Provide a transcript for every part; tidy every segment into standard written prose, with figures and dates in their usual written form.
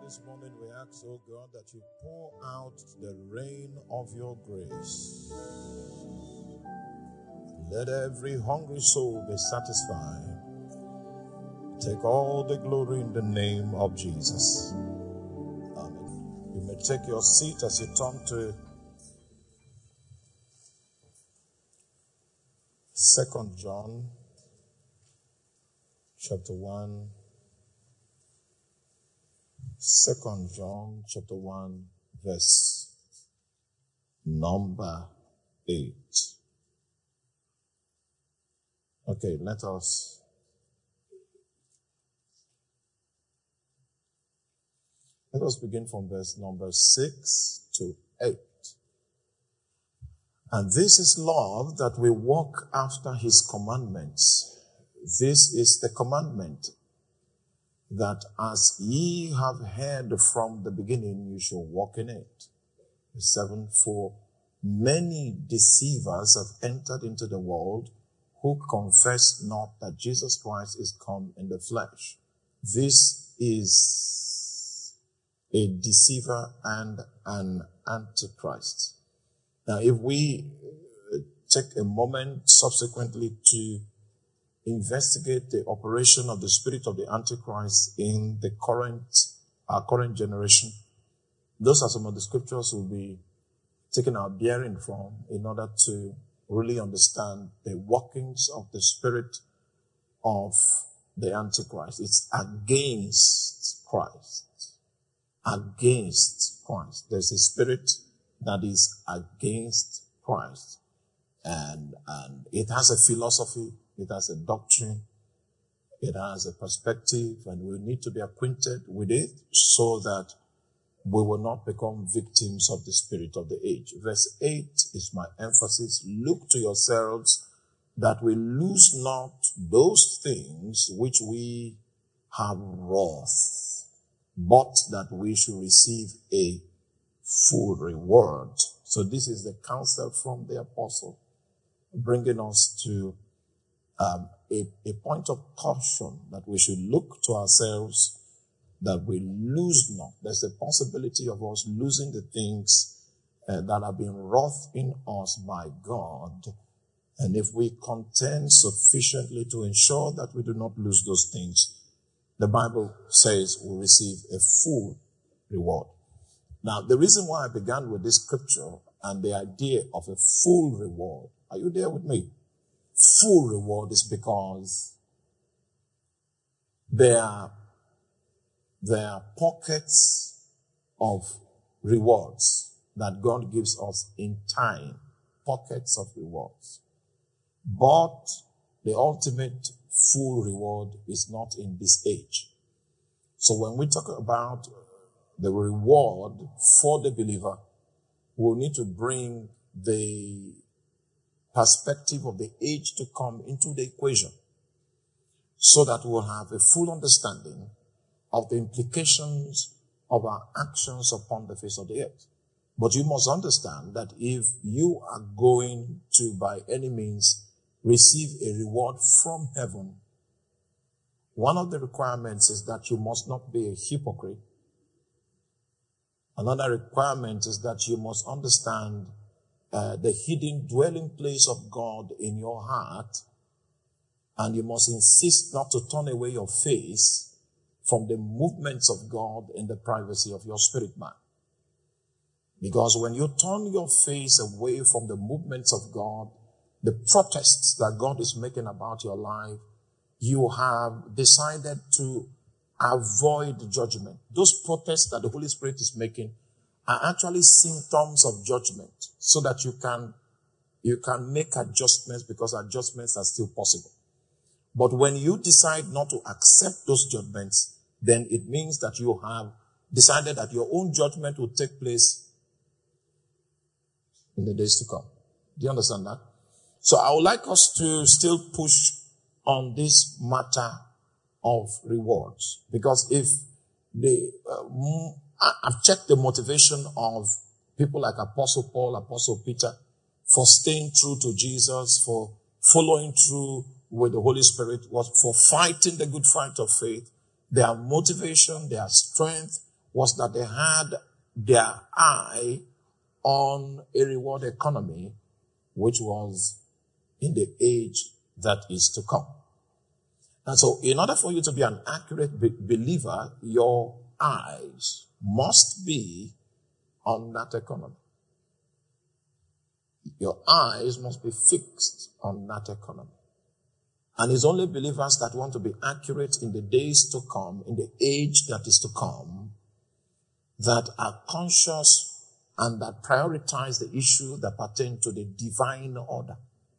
This morning we ask, oh God, that you pour out the rain of your grace. Let every hungry soul be satisfied. Take all the glory in the name of Jesus. Amen. You may take your seat as you turn to 2 John chapter 1. 2 John chapter 1 verse number 8. Okay, let us begin from verse number 6 to 8. And this is love, that we walk after his commandments. This is the commandment, that as ye have heard from the beginning, you shall walk in it. 7, for many deceivers have entered into the world, who confess not that Jesus Christ is come in the flesh. This is a deceiver and an antichrist. Now, if we take a moment subsequently to investigate the operation of the spirit of the Antichrist in our current generation, those are some of the scriptures we'll be taking our bearing from in order to really understand the workings of the spirit of the Antichrist. It's against Christ. Against Christ. There's a spirit that is against Christ. And it has a philosophy. It has a doctrine, it has a perspective, and we need to be acquainted with it so that we will not become victims of the spirit of the age. Verse 8 is my emphasis. Look to yourselves that we lose not those things which we have wrought, but that we should receive a full reward. So this is the counsel from the apostle, bringing us to a point of caution that we should look to ourselves that we lose not. There's a possibility of us losing the things that have been wrought in us by God. And if we contend sufficiently to ensure that we do not lose those things, the Bible says we'll receive a full reward. Now, the reason why I began with this scripture and the idea of a full reward, are you there with me? Full reward is because there are pockets of rewards that God gives us in time, pockets of rewards. But the ultimate full reward is not in this age. So when we talk about the reward for the believer, we'll need to bring the perspective of the age to come into the equation so that we'll have a full understanding of the implications of our actions upon the face of the earth. But you must understand that if you are going to, by any means, receive a reward from heaven, one of the requirements is that you must not be a hypocrite. Another requirement is that you must understand the hidden dwelling place of God in your heart, and you must insist not to turn away your face from the movements of God in the privacy of your spirit man. Because when you turn your face away from the movements of God, the protests that God is making about your life, you have decided to avoid judgment. Those protests that the Holy Spirit is making are actually symptoms of judgment, so that you can make adjustments, because adjustments are still possible. But when you decide not to accept those judgments, then it means that you have decided that your own judgment will take place in the days to come. Do you understand that? So I would like us to still push on this matter of rewards, because if I've checked the motivation of people like Apostle Paul, Apostle Peter, for staying true to Jesus, for following through with the Holy Spirit, was for fighting the good fight of faith. Their motivation, their strength was that they had their eye on a reward economy, which was in the age that is to come. And so in order for you to be an accurate believer, your eyes must be on that economy. Your eyes must be fixed on that economy. And it's only believers that want to be accurate in the days to come, in the age that is to come, that are conscious and that prioritize the issue that pertain to the divine order.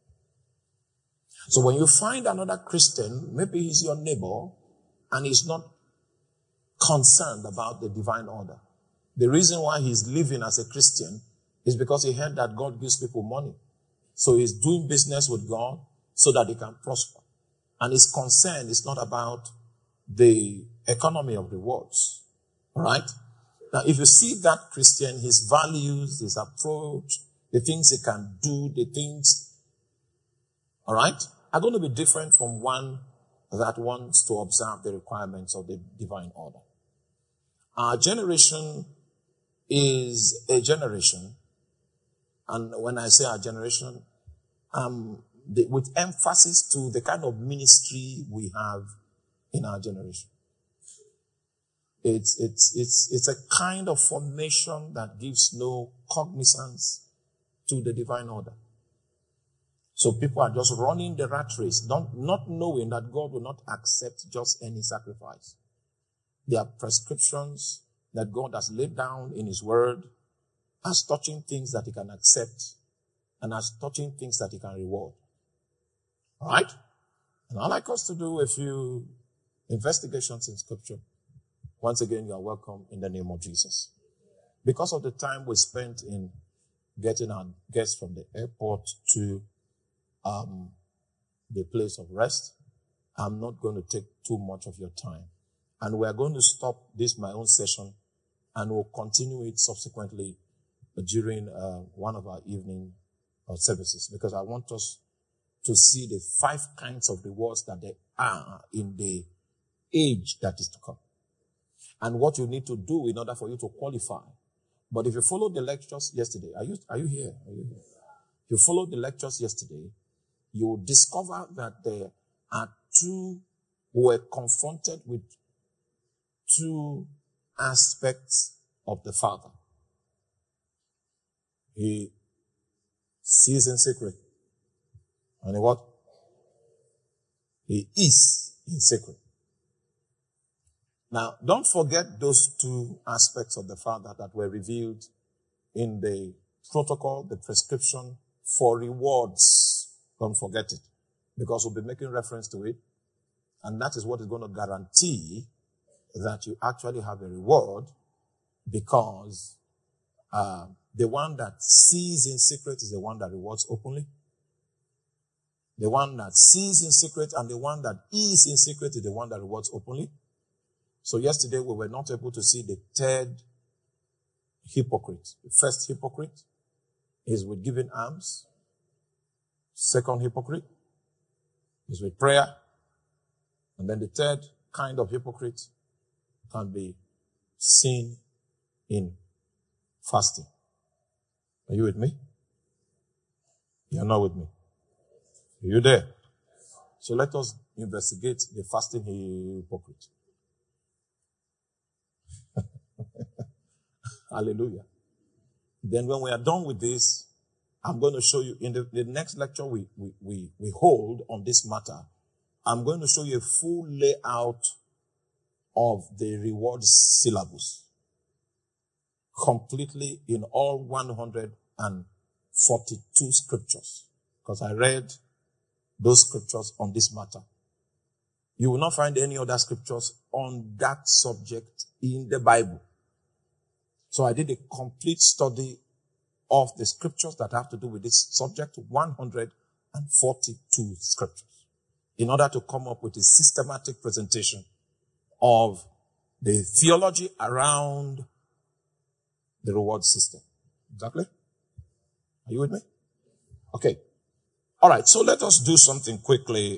So when you find another Christian, maybe he's your neighbor, and he's not concerned about the divine order. The reason why he's living as a Christian is because he heard that God gives people money. So he's doing business with God so that he can prosper. And his concern is not about the economy of rewards. All right? Now, if you see that Christian, his values, his approach, the things he can do, the things, all right, are going to be different from one that wants to observe the requirements of the divine order. Our generation is a generation, and when I say our generation, with emphasis to the kind of ministry we have in our generation. It's a kind of formation that gives no cognizance to the divine order. So people are just running the rat race, not knowing that God will not accept just any sacrifice. There are prescriptions that God has laid down in His Word as touching things that He can accept and as touching things that He can reward. All right? And I'd like us to do a few investigations in Scripture. Once again, you are welcome in the name of Jesus. Because of the time we spent in getting our guests from the airport to the place of rest, I'm not going to take too much of your time. And we're going to stop this, my own session, and we'll continue it subsequently during one of our evening services, because I want us to see the 5 kinds of rewards that there are in the age that is to come, and what you need to do in order for you to qualify. But if you followed the lectures yesterday, are you here? If you followed the lectures yesterday, you will discover that there are two who were confronted with 2 aspects of the Father. He sees in secret. And what? He is in secret. Now, don't forget those 2 aspects of the Father that were revealed in the protocol, the prescription for rewards. Don't forget it, because we'll be making reference to it. And that is what is going to guarantee that you actually have a reward, because the one that sees in secret is the one that rewards openly. The one that sees in secret and the one that is in secret is the one that rewards openly. So yesterday we were not able to see the 3rd hypocrite. The first hypocrite is with giving alms. Second hypocrite is with prayer. And then the 3rd kind of hypocrite can be seen in fasting. Are you with me? You're not with me. Are you there? So let us investigate the fasting hypocrite. Hallelujah. Then when we are done with this, I'm going to show you in the next lecture we hold on this matter. I'm going to show you a full layout of the reward syllabus, completely in all 142 scriptures, because I read those scriptures on this matter. You will not find any other scriptures on that subject in the Bible. So I did a complete study of the scriptures that have to do with this subject, 142 scriptures, in order to come up with a systematic presentation of the theology around the reward system. Exactly? Are you with me? Okay. All right. So let us do something quickly.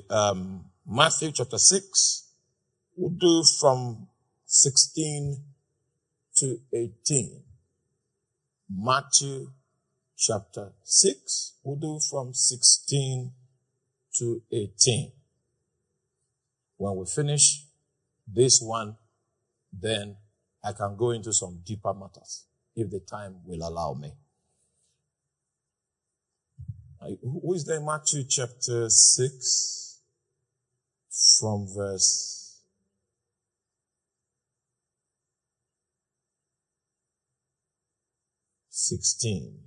Matthew chapter 6. We'll do from 16 to 18. Matthew chapter 6. We'll do from 16 to 18. When we finish this one, then I can go into some deeper matters, if the time will allow me. Who is there? Matthew chapter 6, from verse 16.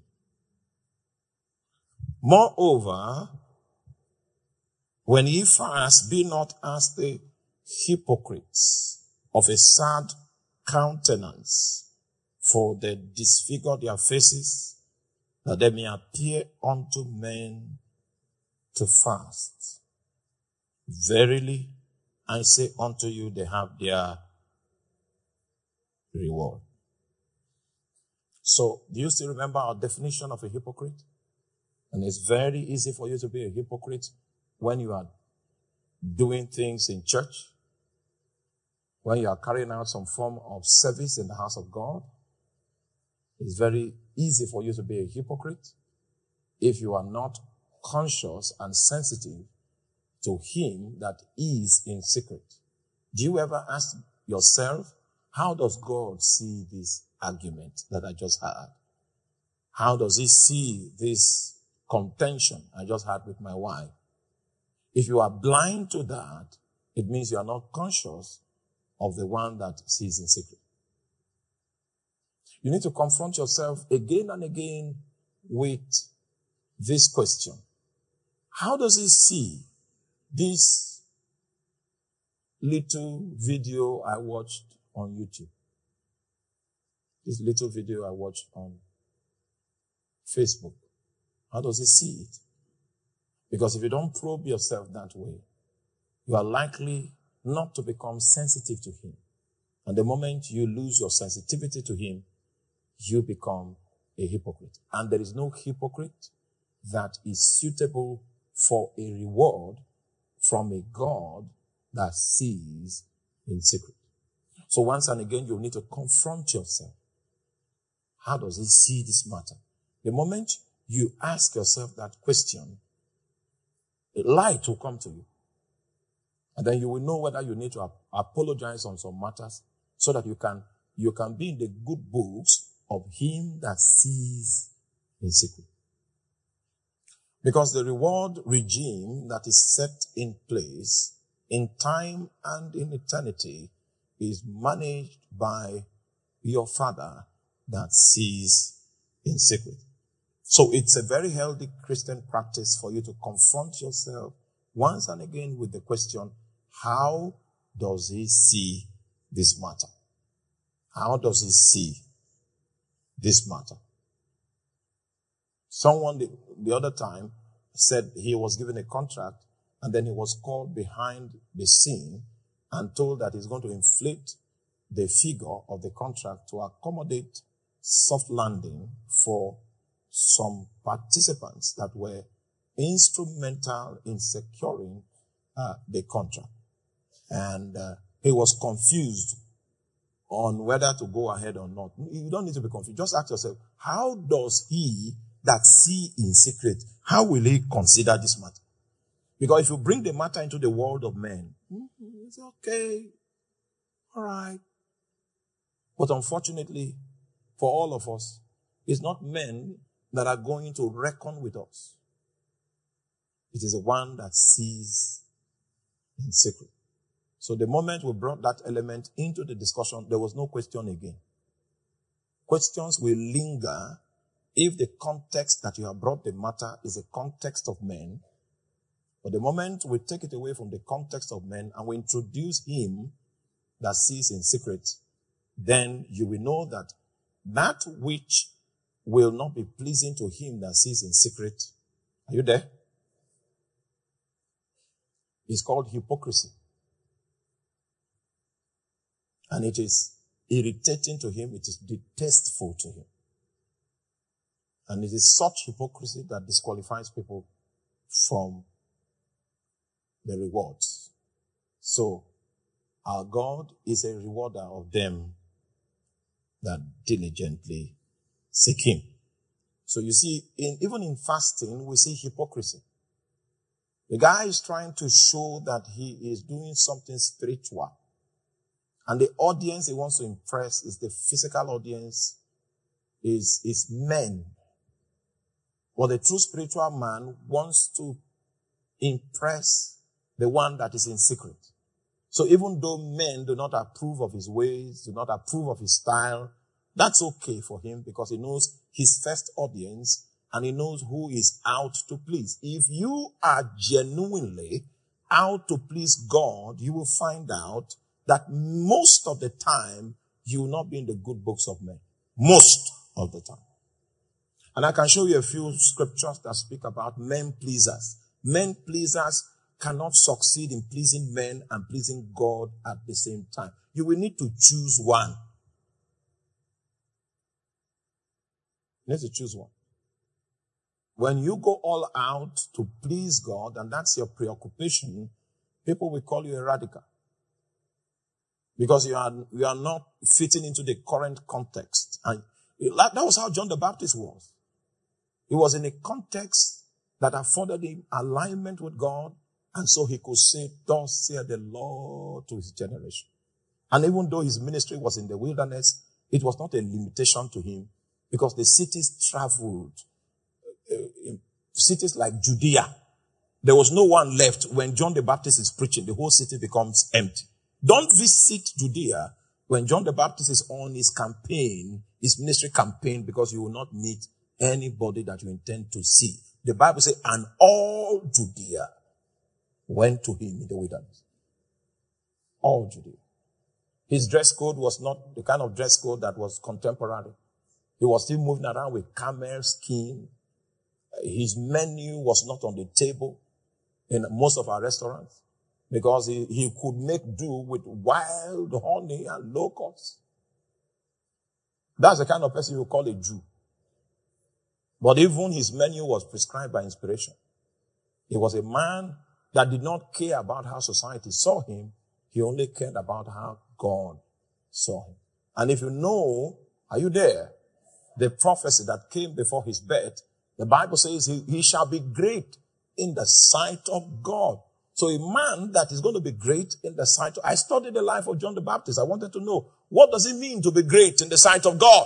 Moreover, when ye fast, be not as the hypocrites of a sad countenance, for they disfigure their faces, that they may appear unto men to fast. Verily, I say unto you, they have their reward. So, do you still remember our definition of a hypocrite? And it's very easy for you to be a hypocrite when you are doing things in church, when you are carrying out some form of service in the house of God. It's very easy for you to be a hypocrite if you are not conscious and sensitive to Him that is in secret. Do you ever ask yourself, how does God see this argument that I just had? How does He see this contention I just had with my wife? If you are blind to that, it means you are not conscious of the one that sees in secret. You need to confront yourself again and again with this question. How does He see this little video I watched on YouTube? This little video I watched on Facebook. How does He see it? Because if you don't probe yourself that way, you are likely not to become sensitive to Him. And the moment you lose your sensitivity to Him, you become a hypocrite. And there is no hypocrite that is suitable for a reward from a God that sees in secret. So once and again, you need to confront yourself. How does He see this matter? The moment you ask yourself that question, a light will come to you. And then you will know whether you need to apologize on some matters so that you can be in the good books of Him that sees in secret. Because the reward regime that is set in place in time and in eternity is managed by your Father that sees in secret. So it's a very healthy Christian practice for you to confront yourself once and again with the question, how does He see this matter? How does He see this matter? Someone the other time said he was given a contract and then he was called behind the scene and told that he's going to inflate the figure of the contract to accommodate soft landing for some participants that were instrumental in securing the contract. And he was confused on whether to go ahead or not. You don't need to be confused. Just ask yourself, how does He that see in secret, how will He consider this matter? Because if you bring the matter into the world of men, it's okay, all right. But unfortunately, for all of us, it's not men that are going to reckon with us. It is the one that sees in secret. So the moment we brought that element into the discussion, there was no question again. Questions will linger if the context that you have brought the matter is a context of men. But the moment we take it away from the context of men and we introduce Him that sees in secret, then you will know that that which will not be pleasing to Him that sees in secret, are you there? It's called hypocrisy. And it is irritating to Him. It is distasteful to Him. And it is such hypocrisy that disqualifies people from the rewards. So, our God is a rewarder of them that diligently seek him. So you see, even in fasting, we see hypocrisy. The guy is trying to show that he is doing something spiritual. And the audience he wants to impress is the physical audience, is men. But the true spiritual man wants to impress the one that is in secret. So even though men do not approve of his ways, do not approve of his style, that's okay for him because he knows his first audience and he knows who is out to please. If you are genuinely out to please God, you will find out that most of the time you will not be in the good books of men. Most of the time. And I can show you a few scriptures that speak about men pleasers. Men pleasers cannot succeed in pleasing men and pleasing God at the same time. You will need to choose one. You need to choose one. When you go all out to please God, and that's your preoccupation, people will call you a radical. Because you are not fitting into the current context. And that was how John the Baptist was. He was in a context that afforded him alignment with God, and so he could say, "Thus saith the Lord," to his generation. And even though his ministry was in the wilderness, it was not a limitation to him, because the cities traveled. Cities like Judea, there was no one left. When John the Baptist is preaching, the whole city becomes empty. Don't visit Judea when John the Baptist is on his campaign, his ministry campaign, because you will not meet anybody that you intend to see. The Bible says, and all Judea went to him in the wilderness. All Judea. His dress code was not the kind of dress code that was contemporary. He was still moving around with camel skin. His menu was not on the table in most of our restaurants because he could make do with wild honey and locusts. That's the kind of person you call a Jew. But even his menu was prescribed by inspiration. He was a man that did not care about how society saw him. He only cared about how God saw him. And if you know, are you there? The prophecy that came before his birth, the Bible says he shall be great in the sight of God. So a man that is going to be great in the sight of, I studied the life of John the Baptist. I wanted to know, what does it mean to be great in the sight of God?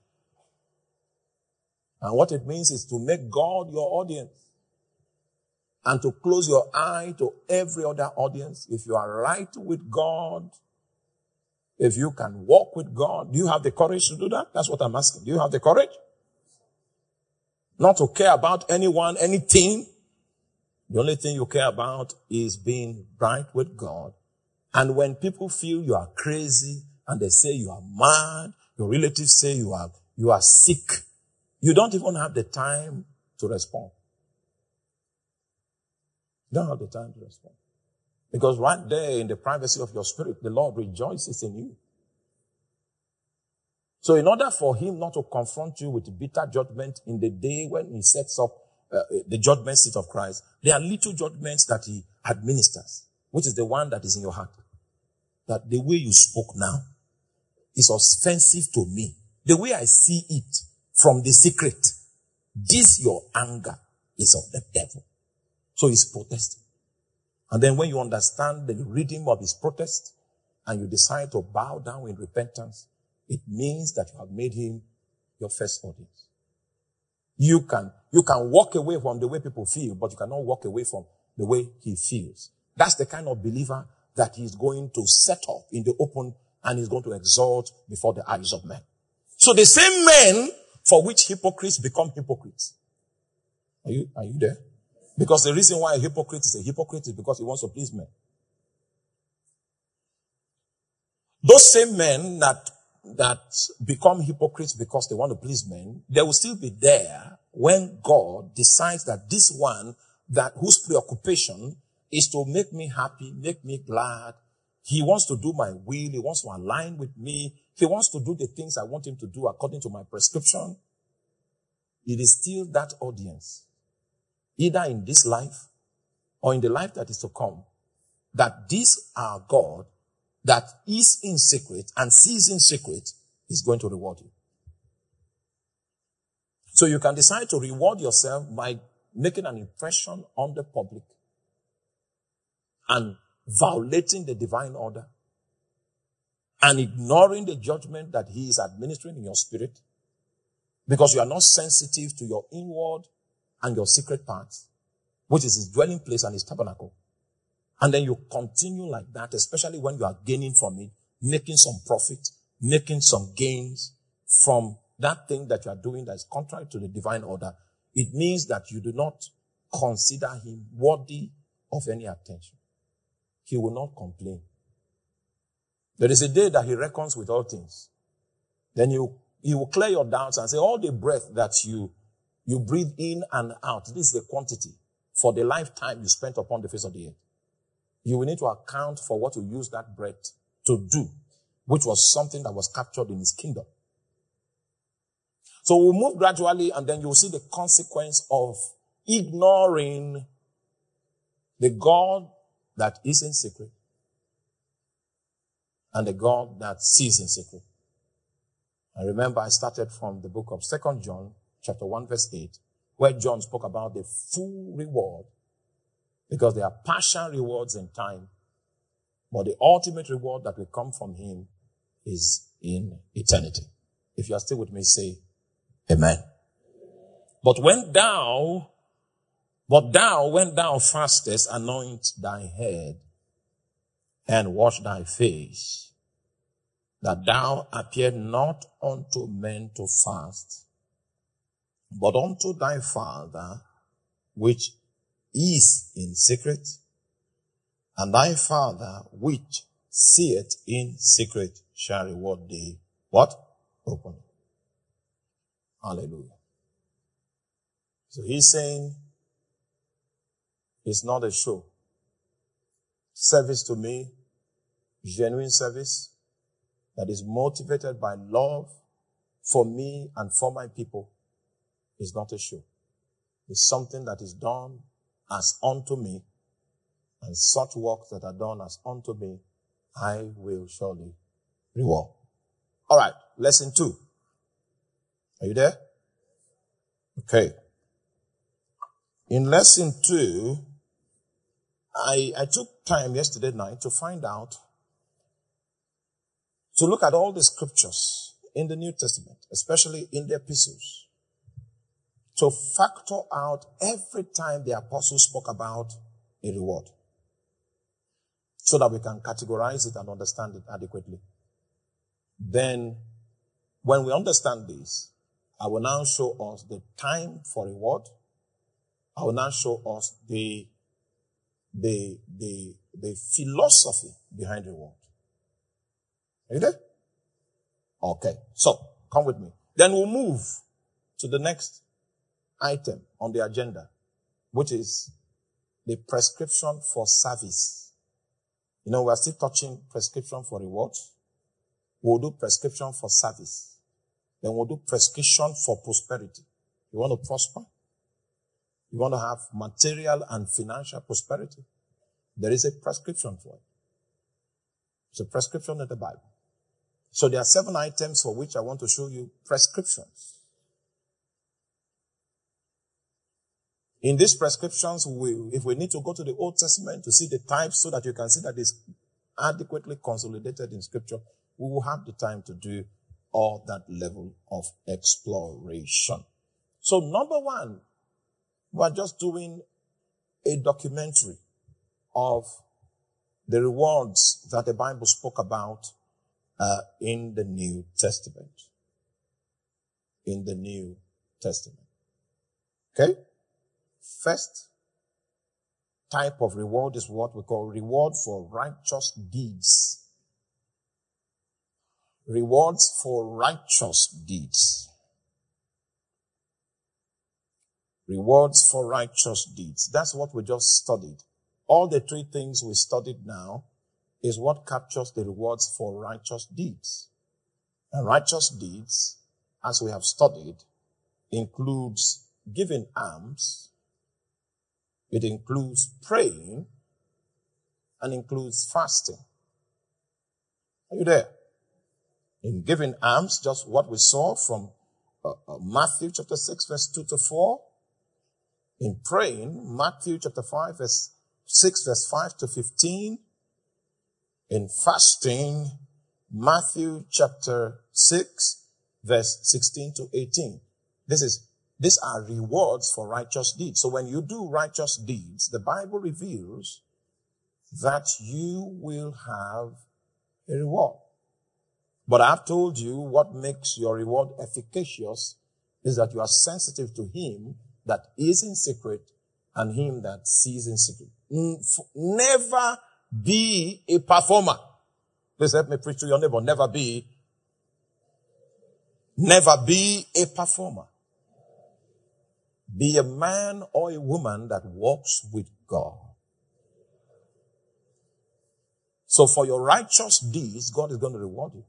And what it means is to make God your audience and to close your eye to every other audience. If you are right with God, if you can walk with God, do you have the courage to do that? That's what I'm asking. Do you have the courage? Not to care about anyone, anything. The only thing you care about is being right with God. And when people feel you are crazy and they say you are mad, your relatives say you are sick, you don't even have the time to respond. You don't have the time to respond. Because right there in the privacy of your spirit, the Lord rejoices in you. So in order for him not to confront you with bitter judgment in the day when he sets up the judgment seat of Christ, there are little judgments that he administers, which is the one that is in your heart. That the way you spoke now is offensive to me. The way I see it from the secret, this your anger is of the devil. So he's protesting. And then when you understand the rhythm of his protest and you decide to bow down in repentance, it means that you have made him your first audience. You can walk away from the way people feel, but you cannot walk away from the way he feels. That's the kind of believer that he's going to set up in the open and he's going to exalt before the eyes of men. So the same men for which hypocrites become hypocrites. Are you there? Because the reason why a hypocrite is because he wants to please men. Those same men that become hypocrites because they want to please men, they will still be there when God decides that this one whose preoccupation is to make me happy, make me glad. He wants to do my will. He wants to align with me. He wants to do the things I want him to do according to my prescription. It is still that audience, either in this life or in the life that is to come, that this our God that is in secret and sees in secret He's going to reward you. So you can decide to reward yourself by making an impression on the public and violating the divine order and ignoring the judgment that he is administering in your spirit because you are not sensitive to your inward and your secret parts, which is his dwelling place and his tabernacle. And then you continue like that, especially when you are gaining from it, making some profit, making some gains from that thing that you are doing that is contrary to the divine order. It means that you do not consider him worthy of any attention. He will not complain. There is a day that he reckons with all things. Then he will clear your doubts and say, all the breath that you breathe in and out, this is the quantity for the lifetime you spent upon the face of the earth. You will need to account for what you use that breath to do, which was something that was captured in his kingdom. So we'll move gradually and then you'll see the consequence of ignoring the God that is in secret and the God that sees in secret. And remember, I started from the book of 2 John, chapter 1, verse 8, where John spoke about the full reward, because there are partial rewards in time, but the ultimate reward that will come from him is in eternity. If you are still with me, say amen. But when thou fastest, anoint thy head and wash thy face, that thou appear not unto men to fast, but unto thy Father which is in secret, and thy Father which seeth in secret shall reward thee. What? Openly. Hallelujah. So he's saying it's not a show. Service to me, genuine service that is motivated by love for me and for my people is not a show. It's something that is done as unto me, and such works that are done as unto me, I will surely reward. All right, lesson 2. Are you there? Okay. In lesson 2, I took time yesterday night to find out, to look at all the scriptures in the New Testament, especially in the epistles, to factor out every time the apostles spoke about a reward, so that we can categorize it and understand it adequately. Then, when we understand this, I will now show us the time for reward. I will now show us the philosophy behind reward. Are you there? Okay. So, come with me. Then we'll move to the next item on the agenda, which is the prescription for service. You know, we're still touching prescription for rewards. We'll do prescription for service. Then we'll do prescription for prosperity. You want to prosper? You want to have material and financial prosperity? There is a prescription for it. It's a prescription in the Bible. So there are 7 items for which I want to show you prescriptions. In these prescriptions, if we need to go to the Old Testament to see the types so that you can see that it's adequately consolidated in Scripture, we will have the time to do all that level of exploration. So number 1, we're just doing a documentary of the rewards that the Bible spoke about in the New Testament. In the New Testament. Okay? First type of reward is what we call reward for righteous deeds. Rewards for righteous deeds. Rewards for righteous deeds. That's what we just studied. All the 3 things we studied now is what captures the rewards for righteous deeds. And righteous deeds, as we have studied, includes giving alms, it includes praying, and includes fasting. Are you there? In giving alms, just what we saw from Matthew chapter 6, verse 2 to 4. In praying, Matthew chapter 5, verse 6, verse 5 to 15. In fasting, Matthew chapter 6, verse 16 to 18. These are rewards for righteous deeds. So when you do righteous deeds, the Bible reveals that you will have a reward. But I've told you what makes your reward efficacious is that you are sensitive to him that is in secret and him that sees in secret. Never be a performer. Please help me preach to your neighbor. Never be a performer. Be a man or a woman that walks with God. So for your righteous deeds, God is going to reward you.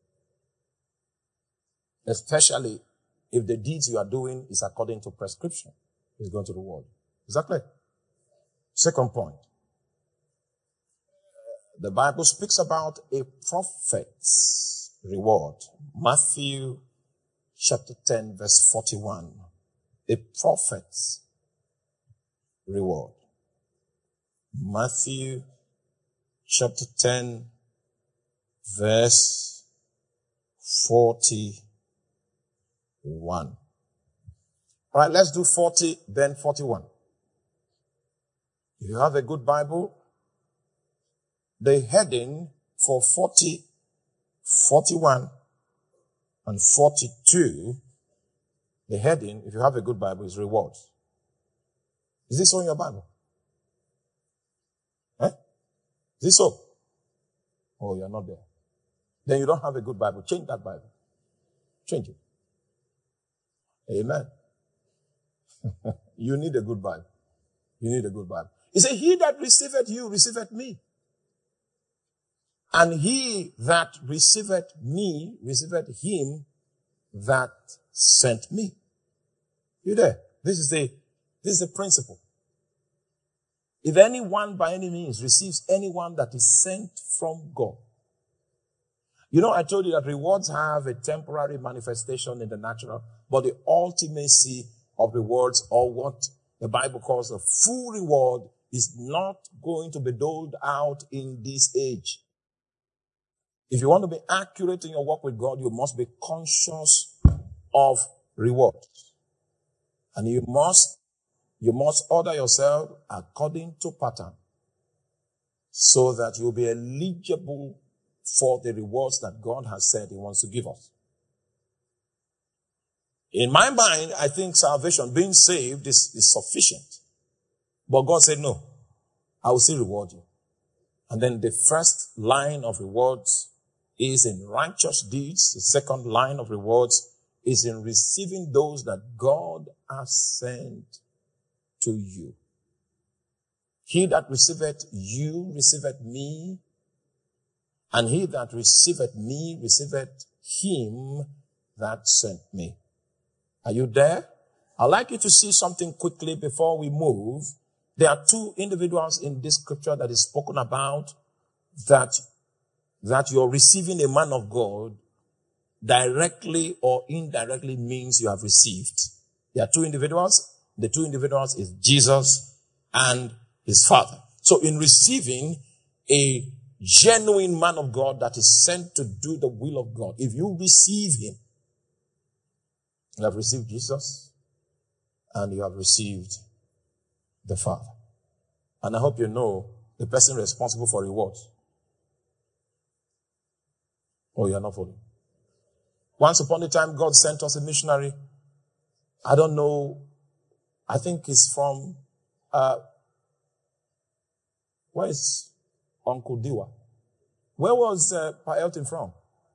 Especially if the deeds you are doing is according to prescription. He's going to reward you. Is that clear? Second point. The Bible speaks about a prophet's reward. Matthew chapter 10 verse 41. A prophet's reward. Matthew chapter 10 verse 41. All right, let's do 40, then 41. If you have a good Bible, the heading for 40, 41, and 42, the heading, if you have a good Bible, is rewards. Is this so in your Bible? Is this so? Oh, you're not there. Then you don't have a good Bible. Change that Bible. Change it. Amen. You need a good Bible. You need a good Bible. He said, he that receiveth you, receiveth me. And he that receiveth me, receiveth him that sent me. You there? This is a principle. If anyone by any means receives anyone that is sent from God. You know, I told you that rewards have a temporary manifestation in the natural, but the ultimacy of rewards, or what the Bible calls a full reward, is not going to be doled out in this age. If you want to be accurate in your work with God, you must be conscious of rewards. And you must order yourself according to pattern so that you'll be eligible for the rewards that God has said he wants to give us. In my mind, I think salvation, being saved, is sufficient. But God said, no, I will still reward you. And then the first line of rewards is in righteous deeds. The second line of rewards is in receiving those that God has sent to you. He that receiveth you, receiveth me. And he that receiveth me, receiveth him that sent me. Are you there? I'd like you to see something quickly before we move. There are two individuals in this scripture that is spoken about that you're receiving a man of God directly or indirectly means you have received. There are two individuals. The two individuals is Jesus and his Father. So in receiving a genuine man of God that is sent to do the will of God, if you receive him, you have received Jesus and you have received the Father. And I hope you know the person responsible for rewards. Oh, you're not following. Once upon a time, God sent us a missionary. I don't know. I think it's from, where is Uncle Diwa? Where was Pa Elton from?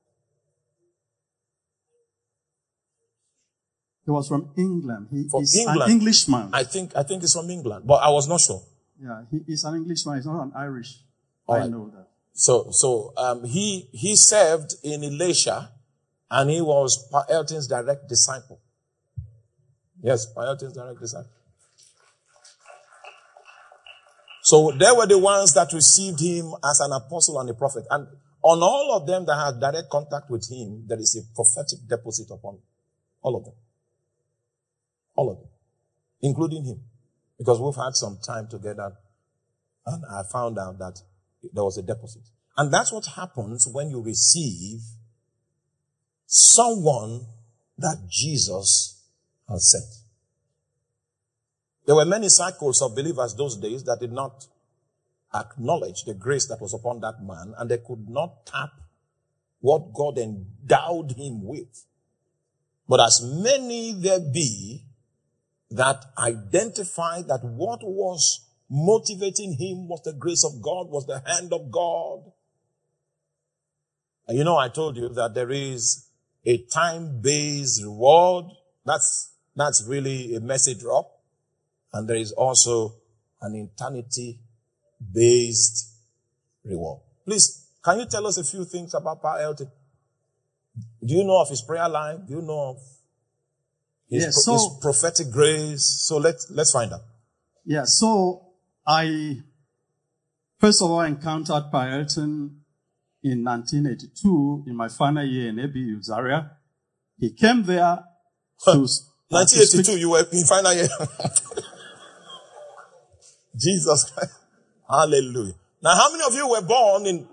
He was from England. He's England. an Englishman. I think it's from England, but I was not sure. Yeah, he's an Englishman. He's not an Irish. All I right. know that. So he served in Elisha, and he was Pa Elton's direct disciple. Yes, Pa Elton's direct disciple. So they were the ones that received him as an apostle and a prophet. And on all of them that had direct contact with him, there is a prophetic deposit upon all of them. All of them. Including him. Because we've had some time together and I found out that there was a deposit. And that's what happens when you receive someone that Jesus has sent. There were many cycles of believers those days that did not acknowledge the grace that was upon that man, and they could not tap what God endowed him with. But as many there be that identify that what was motivating him was the grace of God, was the hand of God. And I told you that there is a time-based reward. That's really a message drop. And there is also an eternity-based reward. Please, can you tell us a few things about Pa Elton? Do you know of his prayer life? Do you know of his prophetic grace? So let's find out. Yeah, so I first of all encountered Pa Elton in 1982 in my final year in ABU Zaria. He came there to 1982, you were in final year. Jesus Christ. Hallelujah. Now, how many of you were born in...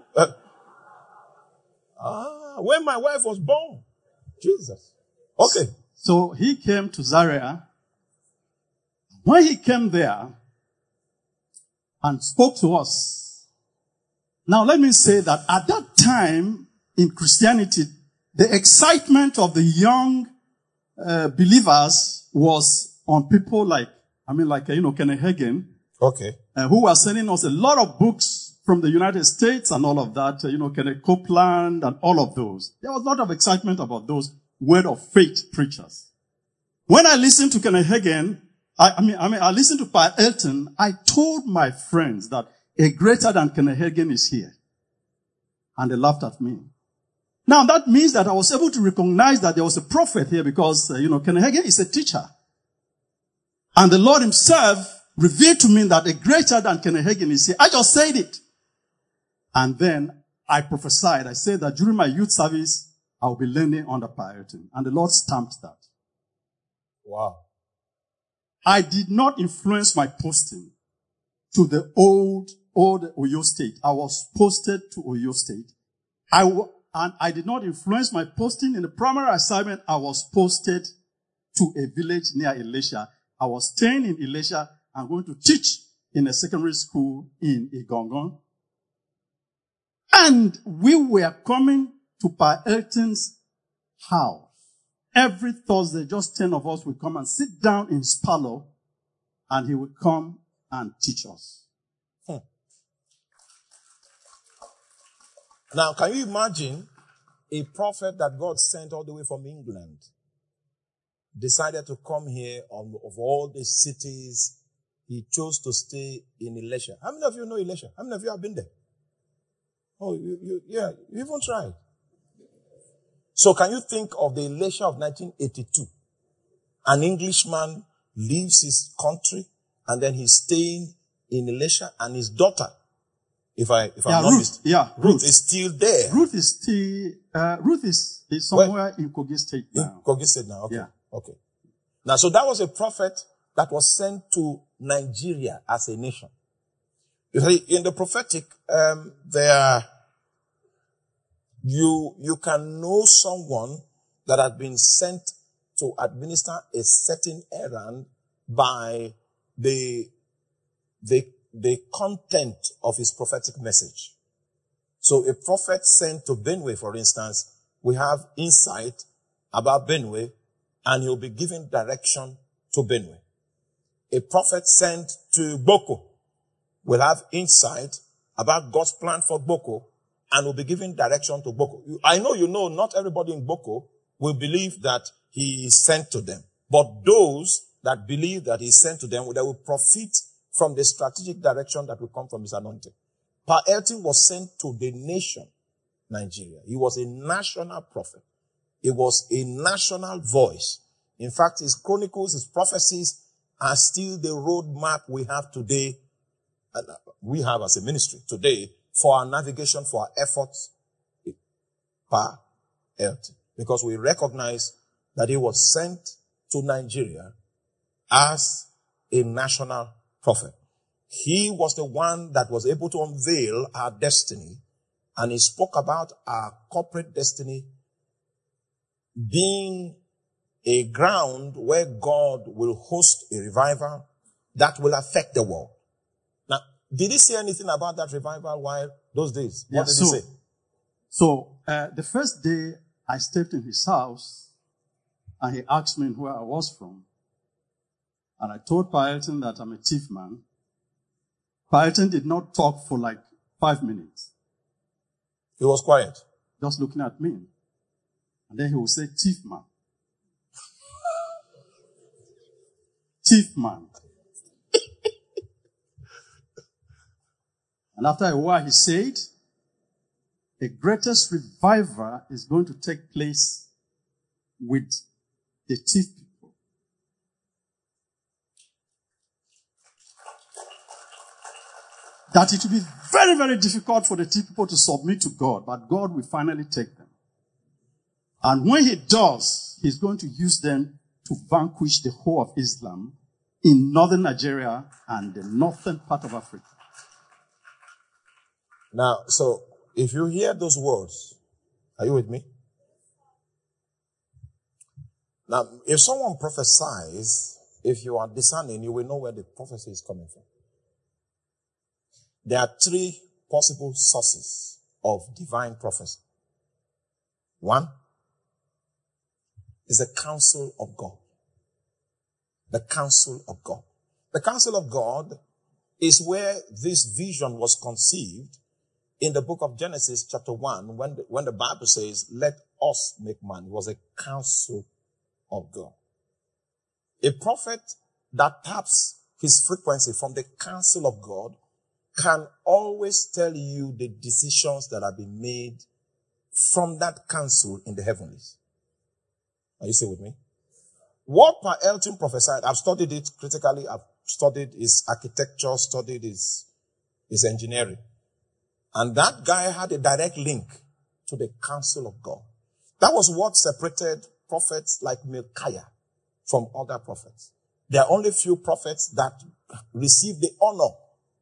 when my wife was born? Jesus. Okay. So he came to Zaria. When he came there and spoke to us, now let me say that at that time in Christianity, the excitement of the young believers was on people like Kenneth Hagin. Okay. Who were sending us a lot of books from the United States and all of that, Kenneth Copeland and all of those. There was a lot of excitement about those word of faith preachers. When I listened to Kenneth Hagin, I listened to Pa Elton, I told my friends that a greater than Kenneth Hagin is here. And they laughed at me. Now that means that I was able to recognize that there was a prophet here because, Kenneth Hagin is a teacher. And the Lord himself revealed to me that a greater than Kenneth Hagin is here. I just said it. And then I prophesied. I said that during my youth service, I will be learning under Pa Elton. And the Lord stamped that. Wow. I did not influence my posting to the old Oyo State. I was posted to Oyo State. And I did not influence my posting in the primary assignment. I was posted to a village near Elisha. I was staying in Elisha. I'm going to teach in a secondary school in Igongon. And we were coming to Pa Elton's house. Every Thursday, just 10 of us would come and sit down in his parlor, and he would come and teach us. Now, can you imagine a prophet that God sent all the way from England decided to come here of all the cities? He chose to stay in Elisha. How many of you know Elisha? How many of you have been there? Oh, you even tried. So can you think of the Elisha of 1982? An Englishman leaves his country and then he's staying in Elisha, and his daughter, if I'm not mistaken, Ruth is still there. Ruth is somewhere in Kogi State now. In Kogi State now, okay. Yeah. Okay. Now, so that was a prophet that was sent to Nigeria as a nation. You see, in the prophetic, you can know someone that has been sent to administer a certain errand by the content of his prophetic message. So a prophet sent to Benue, for instance, we have insight about Benue, and he'll be giving direction to Benue. A prophet sent to Boko will have insight about God's plan for Boko, and will be giving direction to Boko. I know not everybody in Boko will believe that he is sent to them. But those that believe that he is sent to them, they will profit from the strategic direction that will come from his anointing. Pa Elton was sent to the nation, Nigeria. He was a national prophet. He was a national voice. In fact, his chronicles, his prophecies are still the roadmap we have today, we have as a ministry today, for our navigation, for our efforts Pa Elton, because we recognize that he was sent to Nigeria as a national prophet. He was the one that was able to unveil our destiny, and he spoke about our corporate destiny being a ground where God will host a revival that will affect the world. Now, did he say anything about that revival while those days? What did he say? So, the first day I stepped in his house, and he asked me where I was from. And I told Pa Elton that I'm a thief man. Pa Elton did not talk for like 5 minutes. He was quiet. Just looking at me. And then he would say, thief man. Thief man. And after a while he said, the greatest revival is going to take place with the thief people. That it will be very, very difficult for the thief people to submit to God, but God will finally take them. And when he does, he's going to use them to vanquish the whole of Islam in northern Nigeria and the northern part of Africa. Now, so if you hear those words, are you with me? Now, if someone prophesies, if you are discerning, you will know where the prophecy is coming from. There are 3 possible sources of divine prophecy. 1 is the counsel of God. The counsel of God. The counsel of God is where this vision was conceived in the book of Genesis chapter 1 when the Bible says, let us make man. It was a counsel of God. A prophet that taps his frequency from the counsel of God can always tell you the decisions that have been made from that counsel in the heavenlies. Are you still with me? What Pa Elton prophesied, I've studied it critically. I've studied his architecture, studied his engineering. And that guy had a direct link to the counsel of God. That was what separated prophets like Micaiah from other prophets. There are only few prophets that receive the honor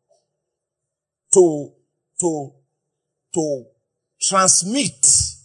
to transmit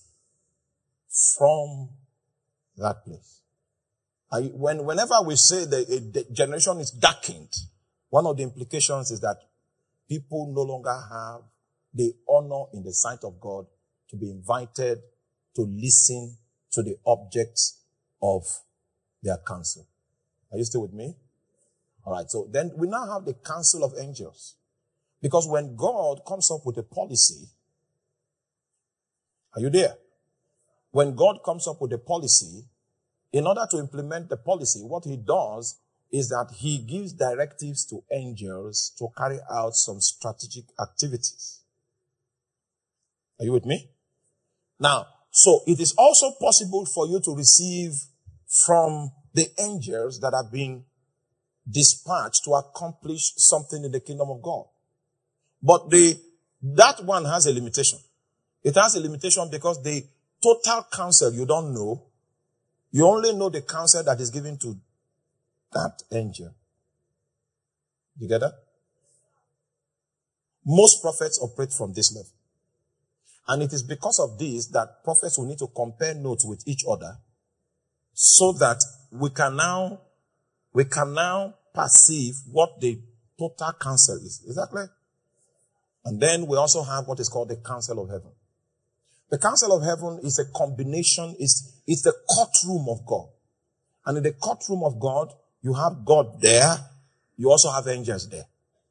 from that place. Whenever we say the generation is darkened, one of the implications is that people no longer have the honor in the sight of God to be invited to listen to the objects of their counsel. Are you still with me? All right. So then we now have the counsel of angels. Because when God comes up with a policy, are you there? When God comes up with a policy, in order to implement the policy, what he does is that he gives directives to angels to carry out some strategic activities. Are you with me? Now, so it is also possible for you to receive from the angels that have been dispatched to accomplish something in the kingdom of God. But that one has a limitation. It has a limitation because the total counsel you don't know. You only know the counsel that is given to that angel. You get that? Most prophets operate from this level. And it is because of this that prophets will need to compare notes with each other so that we can now perceive what the total counsel is. Is that clear? And then we also have what is called the counsel of heaven. The counsel of heaven is a combination, it's the courtroom of God. And in the courtroom of God, you have God there, you also have angels there.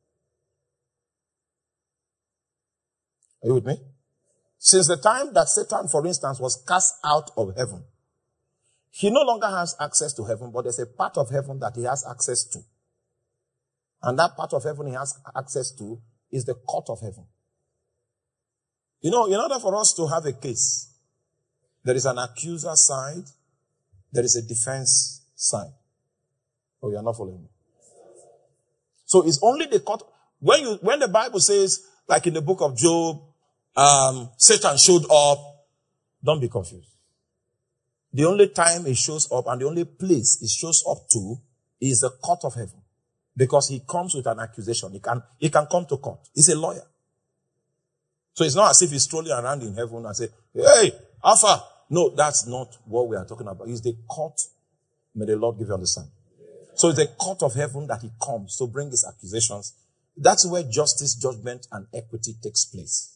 Are you with me? Since the time that Satan, for instance, was cast out of heaven, he no longer has access to heaven, but there's a part of heaven that he has access to. And that part of heaven he has access to is the court of heaven. You know, in order for us to have a case, there is an accuser side, there is a defense side. Oh, you are not following me. So it's only the court. When the Bible says, like in the book of Job, Satan showed up Don't be confused. The only time he shows up and the only place he shows up to is the court of heaven. Because he comes with an accusation. He can come to court. He's a lawyer. So it's not as if he's strolling around in heaven and say, hey, Alpha. No, that's not what we are talking about. It's the court. May the Lord give you understanding. So it's the court of heaven that he comes to bring his accusations. That's where justice, judgment, and equity takes place.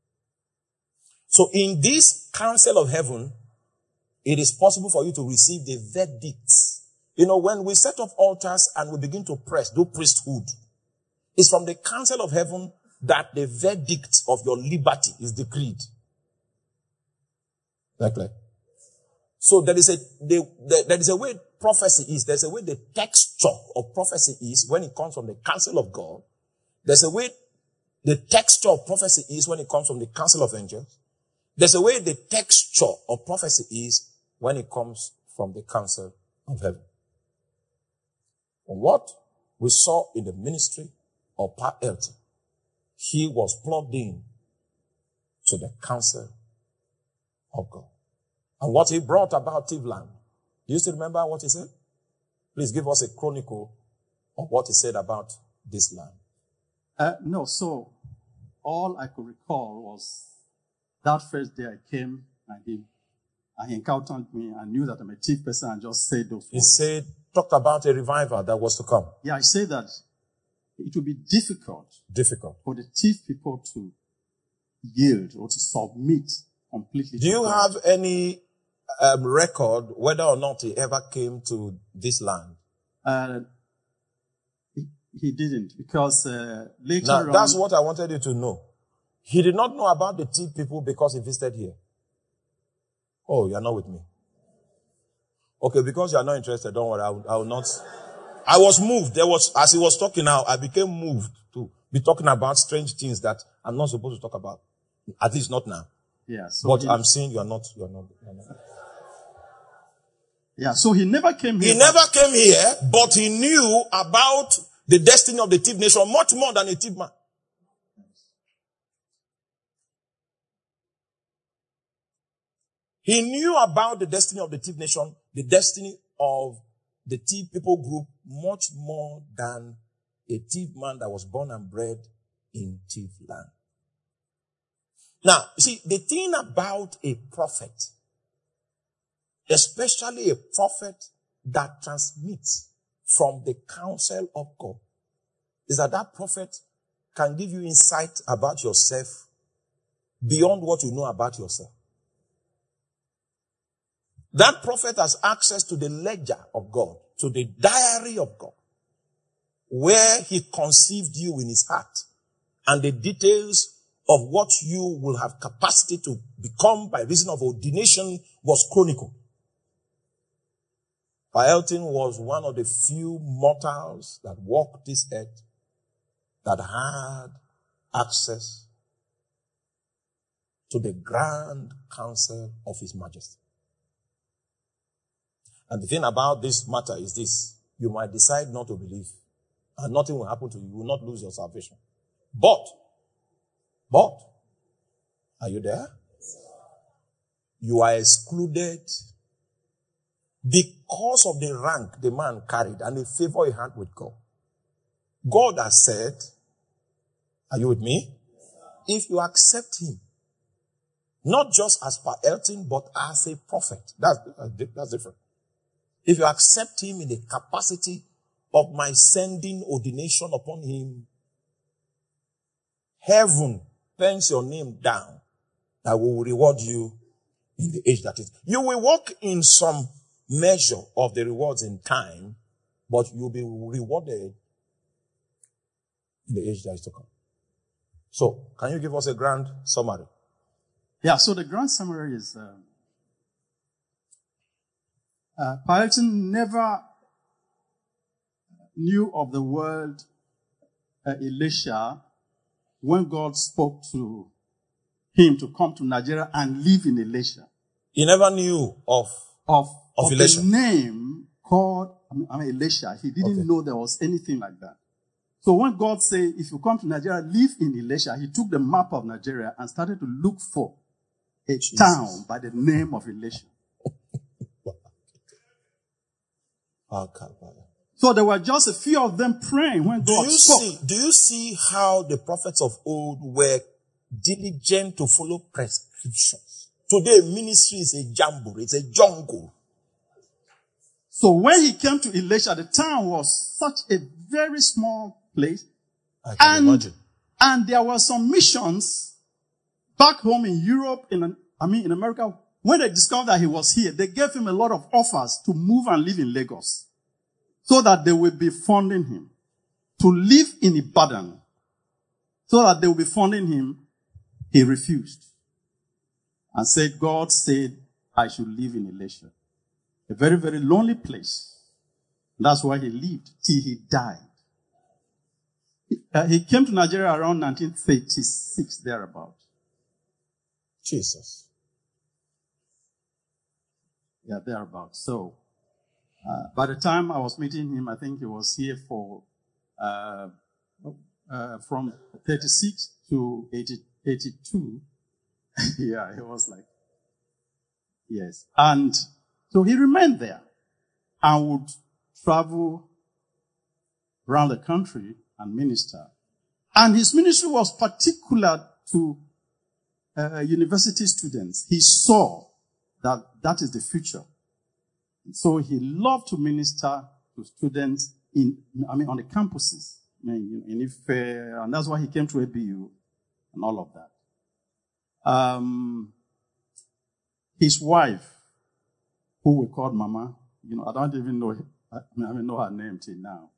So in this council of heaven, it is possible for you to receive the verdicts. When we set up altars and we begin to do priesthood, it's from the council of heaven that the verdict of your liberty is decreed. Exactly. So there is a way prophecy is. There's a way the texture of prophecy is when it comes from the counsel of God. There's a way the texture of prophecy is when it comes from the counsel of angels. There's a way the texture of prophecy is when it comes from the counsel of heaven. And what we saw in the ministry of Pa Elton, he was plugged in to the counsel of God. And what he brought about Tivland, do you still remember what he said? Please give us a chronicle of what he said about this land. No, so all I could recall was that first day I came and he encountered me and knew that I'm a thief person and just said those words. He talked about a revival that was to come. Yeah, I said that it would be difficult for the thief people to yield or to submit completely. Do you have any record whether or not he ever came to this land? He didn't, because later on... That's what I wanted you to know. He did not know about the thief people because he visited here. Oh, you're not with me. Okay, because you're not interested, don't worry, I will not... I was moved. As he was talking now, I became moved to be talking about strange things that I'm not supposed to talk about. At least not now. Yeah, so but I'm saying you're not. Yeah, so he never came here. He never came here, but he knew about the destiny of the thief nation much more than a thief man. He knew about the destiny of the thief nation, the destiny of the thief people group much more than a thief man that was born and bred in thief land. Now, you see, the thing about a prophet, especially a prophet that transmits from the counsel of God, is that prophet can give you insight about yourself beyond what you know about yourself. That prophet has access to the ledger of God, to the diary of God, where he conceived you in his heart, and the details of what you will have capacity to become by reason of ordination was chronicled. Pa Elton was one of the few mortals that walked this earth that had access to the grand counsel of His Majesty. And the thing about this matter is this: you might decide not to believe, and nothing will happen to you. You will not lose your salvation. But, are you there? You are excluded because of the rank the man carried and the favor he had with God. God has said, are you with me? If you accept him, not just as Pa Elton, but as a prophet, that's different. If you accept him in the capacity of my sending ordination upon him, heaven pens your name down that will reward you in the age that is. You will walk in some measure of the rewards in time, but you'll be rewarded in the age that is to come. So, can you give us a grand summary? Yeah, so the grand summary is, Pa Elton never knew of the word Elisha when God spoke to him to come to Nigeria and live in Elisha. He never knew of Elisha. The name called Elisha. He didn't know there was anything like that. So when God said, if you come to Nigeria, live in Elisha, he took the map of Nigeria and started to look for a town by the name of Elisha. So there were just a few of them praying when God spoke. Do you see how the prophets of old were diligent to follow prescriptions? Today, ministry is a jumble. It's a jungle. So when he came to Elisha, the town was such a very small place. I can imagine. And there were some missions back home in Europe, in America. When they discovered that he was here, they gave him a lot of offers to move and live in Lagos so that they will be funding him. To live in Ibadan so that they will be funding him, he refused. And said, God said, I should live in Elisha. A very, very lonely place. That's why he lived till he died. He came to Nigeria around 1936, thereabout. Jesus. Yeah, thereabout. So, by the time I was meeting him, I think he was here for, from 36 to 82. Yeah, he was like, yes. And so he remained there and would travel around the country and minister. And his ministry was particular to university students. He saw that that is the future. So he loved to minister to students on the campuses, in Ife, and that's why he came to ABU and all of that. His wife, who we called Mama, I don't even know, I know her name till now,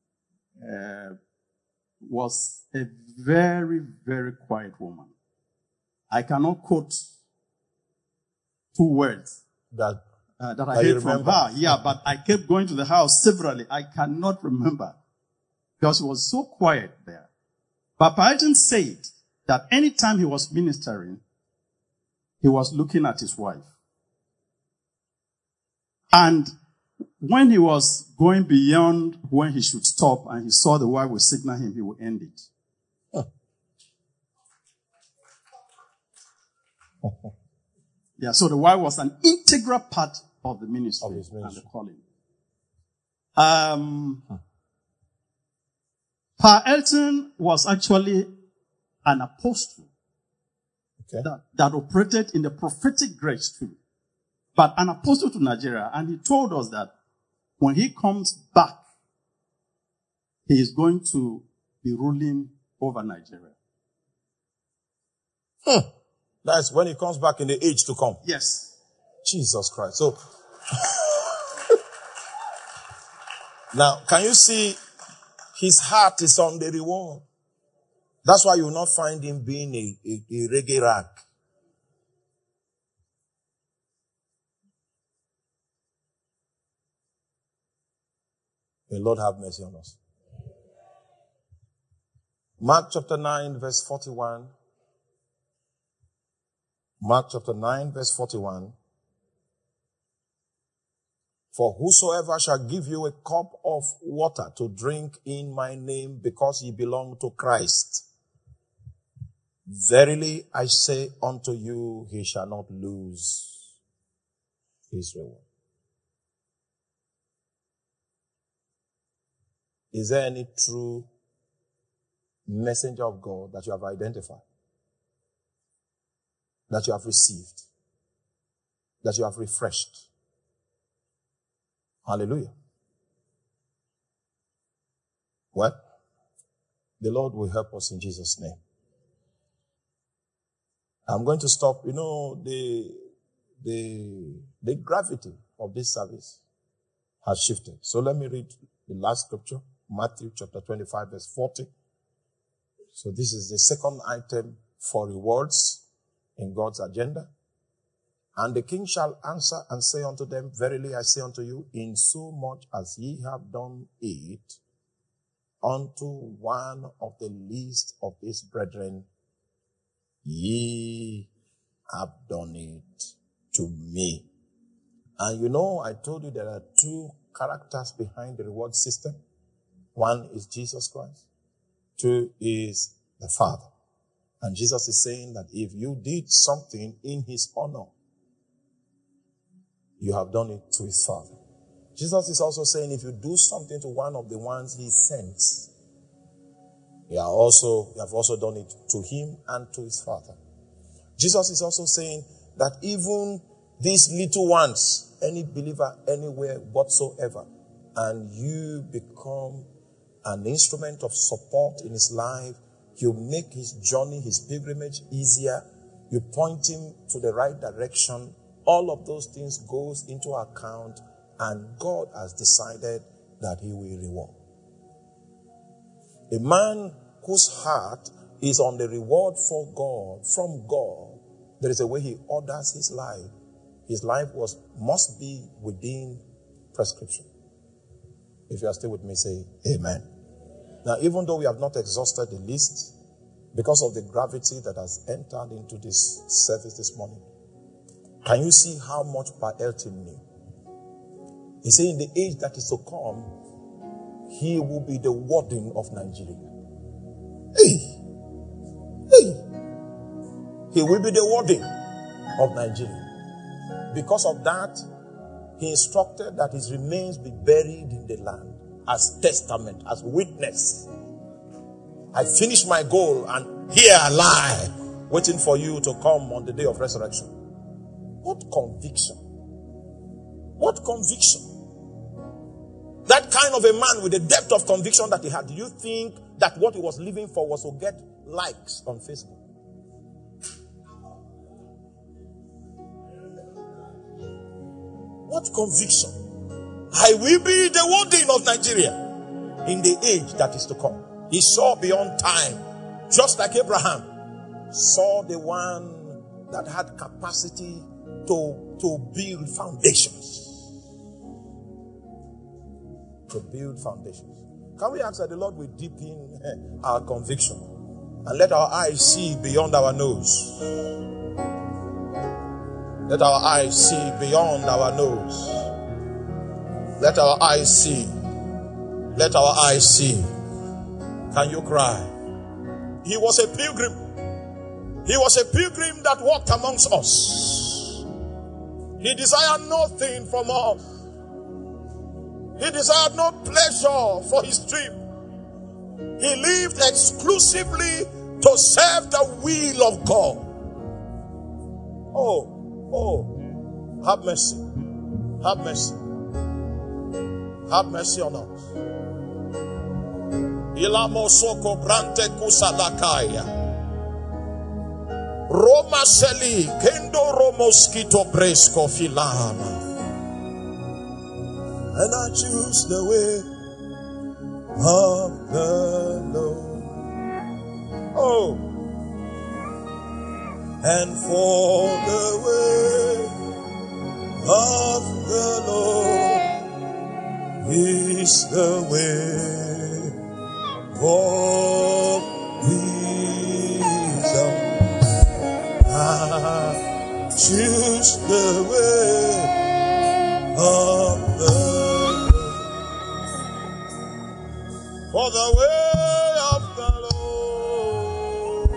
was a very, very quiet woman. I cannot quote 2 words that I heard from her. Yeah, but I kept going to the house severally. I cannot remember because she was so quiet there. But Elton said that anytime he was ministering, he was looking at his wife. And when he was going beyond when he should stop and he saw the wife would signal him, he would end it. Yeah, so the wife was an integral part of the ministry, and the calling. Pa Elton was actually an apostle that operated in the prophetic grace too, but an apostle to Nigeria, and he told us that when he comes back, he is going to be ruling over Nigeria. That's when he comes back in the age to come. Yes. Jesus Christ. So, now, can you see his heart is on the reward? That's why you will not find him being a reggae rag. May the Lord have mercy on us. Mark chapter 9, verse 41. Mark chapter 9, verse 41. For whosoever shall give you a cup of water to drink in my name because ye belong to Christ, verily I say unto you, he shall not lose his reward. Is there any true messenger of God that you have identified? That you have received? That you have refreshed? Hallelujah. Well, the Lord will help us in Jesus' name. I'm going to stop. The gravity of this service has shifted. So let me read the last scripture, Matthew chapter 25, verse 40. So this is the second item for rewards in God's agenda. And the king shall answer and say unto them, verily I say unto you, in so much as ye have done it unto one of the least of these brethren, ye have done it to me. And I told you there are 2 characters behind the reward system. 1 is Jesus Christ. 2 is the Father. And Jesus is saying that if you did something in his honor, you have done it to his Father. Jesus is also saying if you do something to one of the ones he sends, you have also done it to him and to his Father. Jesus is also saying that even these little ones, any believer anywhere whatsoever, and you become an instrument of support in his life, you make his journey, his pilgrimage easier, you point him to the right direction, all of those things goes into account, and God has decided that he will reward. A man whose heart is on the reward for God, from God, there is a way he orders his life. His life must be within prescription. If you are still with me, say amen. Now, even though we have not exhausted the list, because of the gravity that has entered into this service this morning, can you see how much Pa Elton knew? He said in the age that is to come, he will be the warden of Nigeria. He will be the warden of Nigeria. Because of that, he instructed that his remains be buried in the land as testament, as witness. I finished my goal and here I lie, waiting for you to come on the day of resurrection. What conviction? What conviction? That kind of a man with the depth of conviction that he had, do you think that what he was living for was to get likes on Facebook? What conviction? I will be the warden of Nigeria in the age that is to come. He saw beyond time, just like Abraham saw the one that had capacity to build foundations. To build foundations. Can we ask that the Lord will deepen our conviction and let our eyes see beyond our nose? Let our eyes see beyond our nose. Let our eyes see. Let our eyes see. Can you cry? He was a pilgrim. He was a pilgrim that walked amongst us. He desired nothing from us. He desired no pleasure for his trip. He lived exclusively to serve the will of God. Oh, have mercy. Have mercy. Have mercy on us. Ilamosoko brante kusalakaya. Roma seli kendo romoskito bresco filama. And I choose the way of the Lord. Oh, and for the way of the Lord is the way of wisdom. I choose the way of the Lord. For the way of the Lord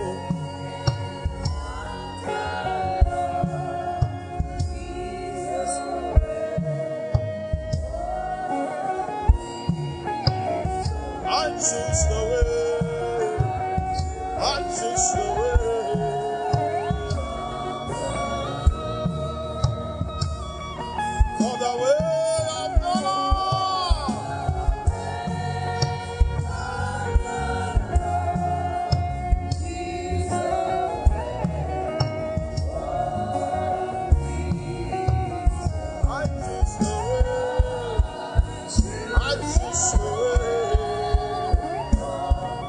I choose the way. I choose the way. For the way of the Lord. I choose the way. I choose the way.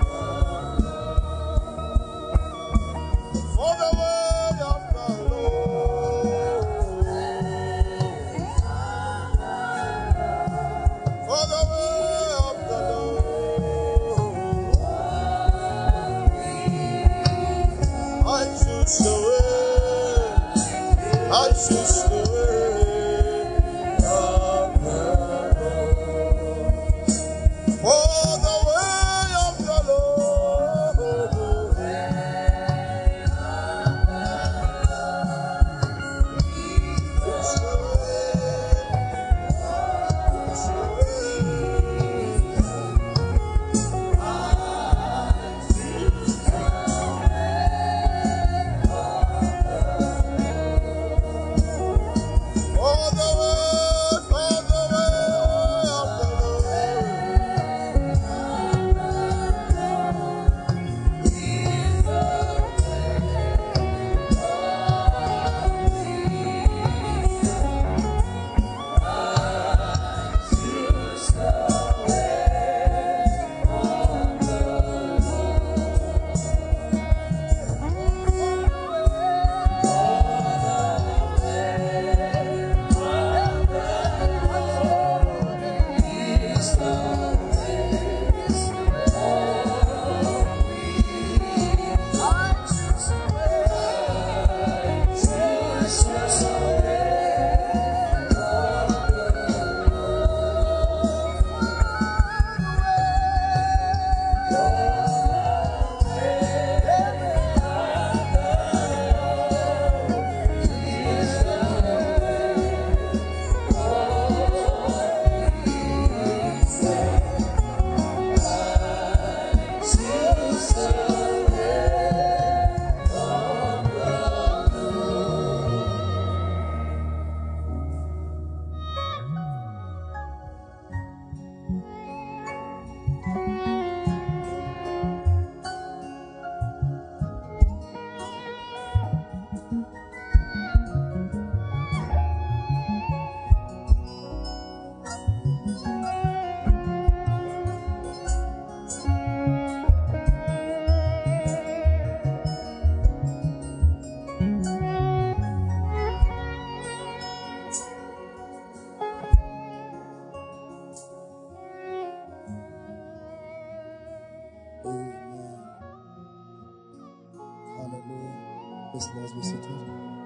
Please let's be seated.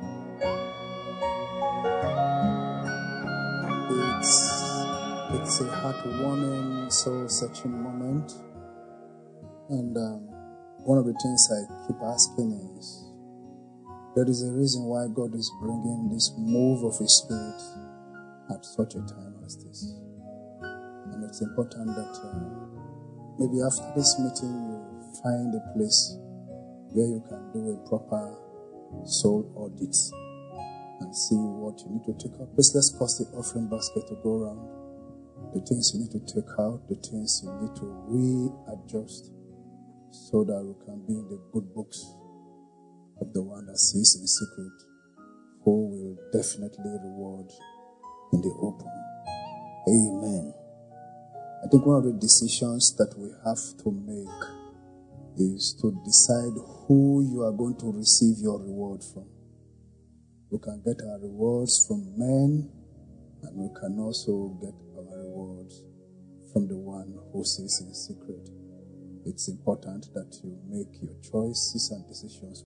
It's a heartwarming, soul-searching moment. And one of the things I keep asking is, there is a reason why God is bringing this move of His Spirit at such a time as this. And it's important that maybe after this meeting you find a place where you can do a proper soul audit and see what you need to take out. Please let's cause the offering basket to go around. The things you need to take out, the things you need to readjust so that we can be in the good books of the one that sees in secret, who will definitely reward in the open. Amen. I think one of the decisions that we have to make is to decide who you are going to receive your reward from. We can get our rewards from men, and we can also get our rewards from the one who sees in secret. It's important that you make your choices and decisions